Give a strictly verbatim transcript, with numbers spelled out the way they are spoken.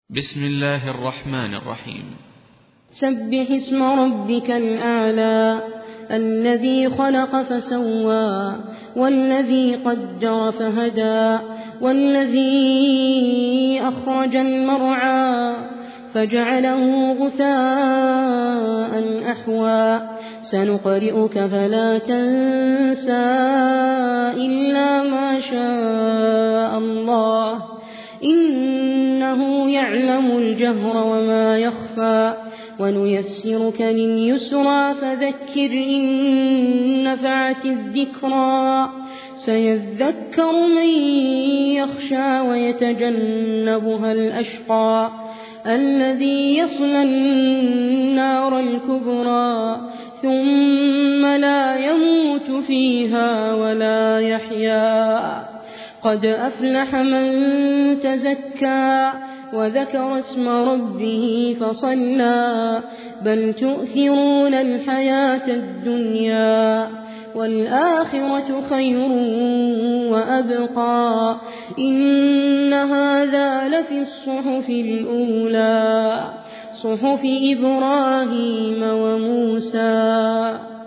بسم الله الرحمن الرحيم. سبح اسم ربك الأعلى الذي خلق فسوى والذي قدر فهدى والذي أخرج المرعى فجعله غثاء أحوى سنقرئك فلا تنسى إلا ما شاء الله إنه يعلم الجهر وما يخفى ونيسرك لليسرى فذكر إن نفعت الذكرى سيذكر من يخشى ويتجنبها الأشقى الذي يصلى النار الكبرى ثم لا يموت فيها ولا يحيا قد أفلح من تزكى وذكر اسم ربه فصلى بل تؤثرون الحياة الدنيا والآخرة خير وأبقى إن هذا لفي الصحف الأولى صحف إبراهيم وموسى.